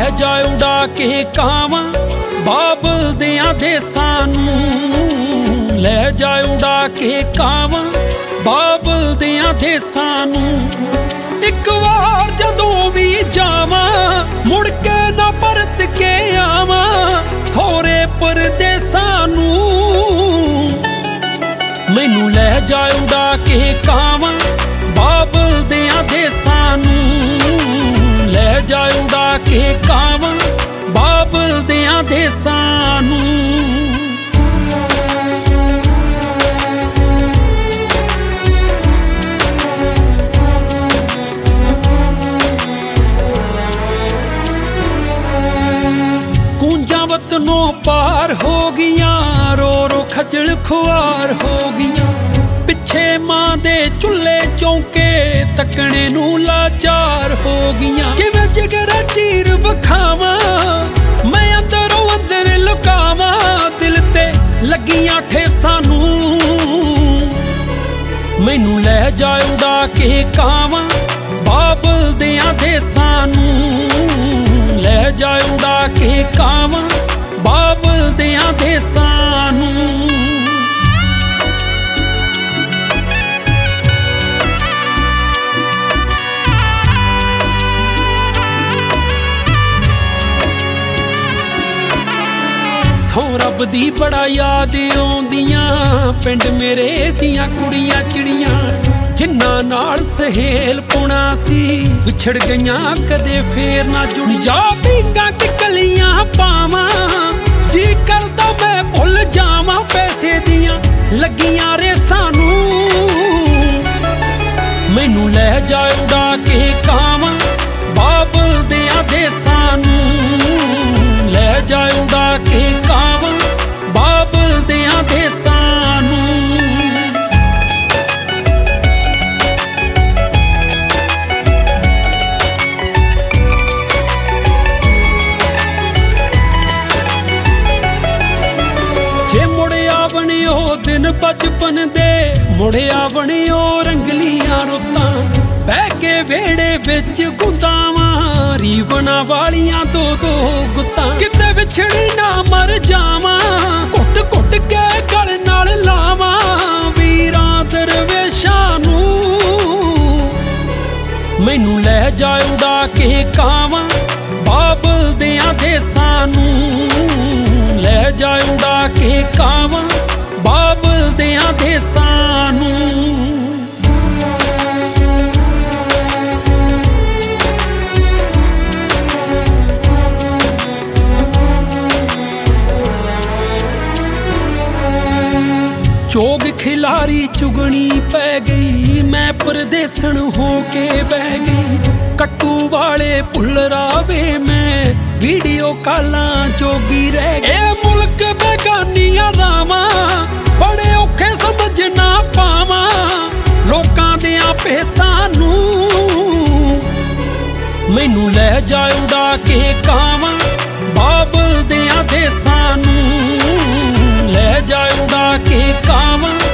ਜਾ ਉਡਾ ਕੇ ਕਾਵਾਂ ਬਾਬਲ ਦਿਆਂ ਦੇਸਾਂ ਨੂੰ। ਲੈ ਜਾ ਉਡਾ ਕੇ ਕਾਵਾਂ ਬਾਬਲ ਦਿਆਂ ਦੇਸਾਂ ਨੂੰ। ਇੱਕ ਵਾਰ ਜਦੋਂ ਵੀ ਜਾਵਾਂ ਮੁੜ ਕੇ ਨਾ ਪਰਤ ਕੇ ਆਵਾਂ ਸਹੁਰੇ ਪਰਦੇਸਾਂ ਨੂੰ। ਮੈਨੂੰ ਲੈ ਜਾ ਉਡਾ ਕੇ ਕਾਵਾਂ ਬਾਬਲ ਦਿਆਂ ਦੇਸਾਂ ਨੂੰ। ਲੈ ਜਾ ਉਡਾ ਕੇ ਕਾਵਾਂ ਬਾਬਲ ਦਿਆਂ ਦੇਸਾਂ ਨੂੰ। ਕੂੰਜਾਂ ਵਤਨੋਂ ਪਾਰ ਹੋ ਗਈਆਂ ਰੋ ਰੋ ਖੱਜਲ ਖੁਆਰ ਹੋ ਗਈਆਂ। ਪਿੱਛੇ ਮਾਂ ਦੇ ਚੁੱਲ੍ਹੇ ਚੌਂਕੇ ਤੱਕਣੇ ਨੂੰ ਲਾਚਾਰ ਹੋ ਗਈਆਂ। ਕਿਵੇਂ ਜਿਗਰ ਚੀਰ ਵਿਖਾਵਾਂ ਮੈਂ ਅੰਦਰੋਂ ਅੰਦਰ ਲੁਕਾਵਾਂ ਦਿਲ ਤੇ ਲੱਗੀਆਂ ਠੇਸਾਂ ਨੂੰ। ਮੈਨੂੰ ਲੈ ਜਾ ਉਡਾ ਕੇ ਕਾਵਾਂ ਬਾਬਲ ਦਿਆਂ ਦੇਸਾਂ ਨੂੰ। ਲੈ ਜਾ ਉਡਾ ਕੇ ਕਾਵਾਂ ਬਾਬਲ ਦਿਆਂ ਦੇਸਾਂ ਨੂੰ। ਸਹੁੰ ਰੱਬ ਦੀ ਬੜਾ ਯਾਦ ਆਉਂਦੀਆਂ ਪਿੰਡ ਮੇਰੇ ਦੀਆਂ ਕੁੜੀਆਂ ਚਿੜੀਆਂ ਜਿਨ੍ਹਾਂ ਨਾਲ ਸਹੇਲ ਪੁਣਾ ਸੀ ਵਿਛੜ ਗਈਆਂ ਕਦੇ ਫੇਰ ਨਾ ਜੁੜ ਜਾ। ਪੀਂਘਾਂ ਕਿਕਲੀਆਂ ਪਾਵਾਂ ਜੀ ਕਰਦਾ ਮੈਂ ਭੁੱਲ ਜਾਵਾਂ ਪੈਸੇ ਦੀਆਂ ਲੱਗੀਆਂ ਰੇਸਾਂ ਨੂੰ। ਮੈਨੂੰ ਲੈ ਜਾ ਉਡਾ ਕੇ ਕਾਵਾਂ ਬਾਬਲ ਦਿਆਂ ਦੇਸਾਂ ਨੂੰ। ਲੈ ਜਾ ਉਡਾ ਕੇ ਕਾਵਾਂ ਬਾਬਲ ਦਿਆਂ ਦੇਸਾਂ ਨੂੰ। ਜੇ ਮੁੜਿਆ ਬਣਿਓ ਦਿਨ ਬਚਪਨ ਦੇ ਮੁੜਿਆ ਬਣਿਓ ਰੰਗਲੀਆਂ ਰੁੱਤਾਂ ਬਹਿ ਕੇ ਵਿਹੜੇ ਵਿੱਚ ਗੁੰਦਾਵਾਂ ਰੀਵਨਾਂ ਵਾਲੀਆਂ ਦੋ ਦੋ ਗੁੱਤਾਂ। ਕਿਤੇ ਵਿਛੜੀ ਨਾ ਮਰ ਜਾਵਾਂ ਘੁੱਟ ਘੁੱਟ ਕੇ ਗਲ ਨਾਲ ਲਾਵਾਂ ਵੀਰਾਂ ਦਰਵੇਸ਼ਾਂ ਨੂੰ। ਮੈਨੂੰ ਲੈ ਜਾ ਉਡਾ ਕੇ ਕਾਵਾਂ ਬਾਬਲ ਦਿਆਂ ਦੇਸਾਂ ਨੂੰ। ਲੈ ਜਾ ਉਡਾ ਕੇ ਕਾਵਾਂ ਬਾਬਲ ਦਿਆਂ ਦੇਸਾਂ ਨੂੰ। ਚੋਗ ਖਿਲਾਰੀ ਚੁਗਣੀ ਪੈ ਗਈ ਮੈਂ ਪਰਦੇਸਣ ਹੋ ਕੇ ਬਹਿ ਗਈ। ਕੱਟੂ ਵਾਲੇ ਭੁੱਲਰਾਵੇ ਮੈਂ ਵੀਡੀਓ ਕਾਲਾਂ ਜੋਗੀ ਰਹਿ ਗਈ। ਇਹ ਮੁਲਕ ਬੇਗਾਨੀਆਂ ਰਾਵਾਂ ਬੜੇ ਔਖੇ ਸਮਝ ਨਾ ਪਾਵਾਂ ਲੋਕਾਂ ਦਿਆਂ ਭੇਸਾਂ ਨੂੰ। ਮੈਨੂੰ ਲੈ ਜਾ ਉਡਾ ਕੇ ਕਾਵਾਂ ਬਾਬਲ ਦਿਆਂ ਦੇਸਾਂ ਨੂੰ। ਲੈ ਜਾ ਉਡਾ ਕੇ ਕਾਵਾਂ